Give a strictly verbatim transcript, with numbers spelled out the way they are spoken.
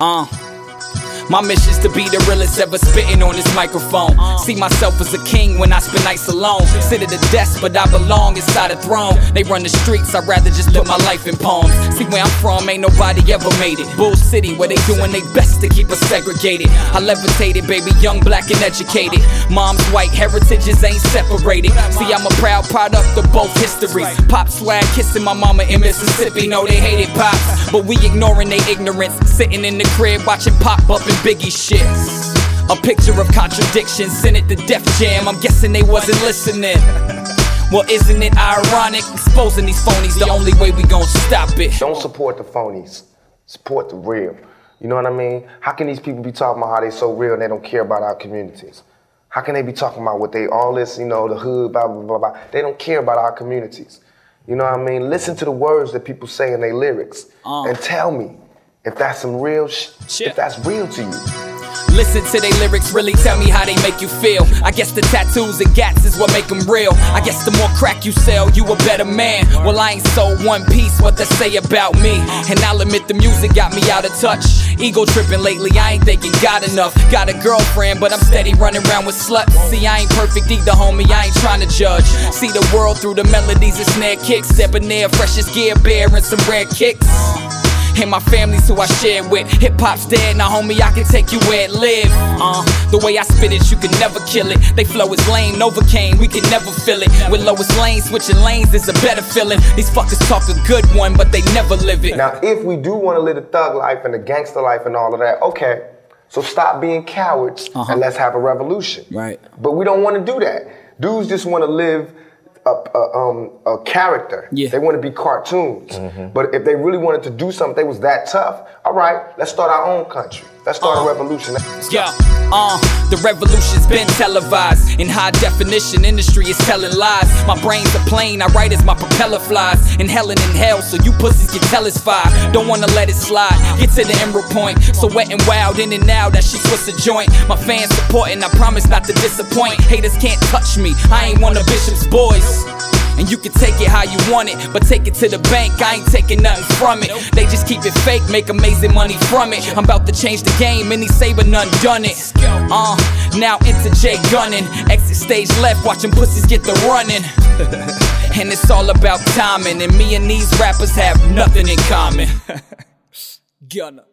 Uh, my mission's to be the realest ever spitting on this microphone. See myself as a king when I spend nights alone. Sit at a desk, but I belong inside a throne. They run the streets, I'd rather just live my life in poems. See where I'm from, ain't nobody ever made it. Bull City, where they doing their best to keep us segregated. I levitated, baby, young, black, and educated. Mom's white, heritages ain't separated. See, I'm a proud product of both histories. Pop swag, kissing my mama in Mississippi. No, they hated Pops, but we ignoring their ignorance. Sitting in the crib, watching Pop up and Biggie shit. A picture of contradictions, sent it to Def Jam. I'm guessing they wasn't listening. Well, isn't it ironic? Exposing these phonies, the only way we gon' stop it. Don't support the phonies. Support the real. You know what I mean? How can these people be talking about how they so real and they don't care about our communities? How can they be talking about what they, all this, you know, the hood, blah, blah, blah, blah. They don't care about our communities. You know what I mean? Listen to the words that people say in their lyrics uh. and tell me if that's some real sh- Shit. If that's real to you. Listen to they lyrics, really tell me how they make you feel. I guess the tattoos and gats is what make them real. I guess the more crack you sell, you a better man. Well, I ain't sold one piece, what they say about me. And I'll admit the music got me out of touch. Ego tripping lately, I ain't thinking got enough. Got a girlfriend, but I'm steady running around with sluts. See, I ain't perfect either, homie, I ain't trying to judge. See the world through the melodies and snare kicks. Debonair, freshest gear, bear, and some rare kicks. And my family's who I share with. Hip-hop's dead, now homie, I can take you where it live. Uh, the way I spit it, you can never kill it. They flow is lame, Novocaine, we can never feel it. With lowest lanes, switching lanes is a better feeling. These fuckers talk a good one, but they never live it. Now, if we do want to live the thug life and the gangster life and all of that, okay. So stop being cowards uh-huh. and let's have a revolution. Right. But we don't want to do that. Dudes just want to live A, a, um, a character. Yeah. They want to be cartoons. Mm-hmm. But if they really wanted to do something, they was that tough. All right, let's start our own country. Let's start uh, a revolution. Yeah, uh, the revolution's been televised. In high definition, industry is telling lies. My brain's a plane, I write as my propeller flies. In hell and in hell, so you pussies can tell it's fire. Don't wanna let it slide, get to the emerald point. So wet and wild, in and out, that she twists a joint. My fans supporting, I promise not to disappoint. Haters can't touch me, I ain't one of Bishop's boys. And you can take it how you want it, but take it to the bank, I ain't taking nothing from it. They just keep it fake, make amazing money from it. I'm about to change the game, any saber none done it. Uh, now into Jay Gunning. Exit stage left, watching pussies get the running. And it's all about timing, and me and these rappers have nothing in common. Gunner.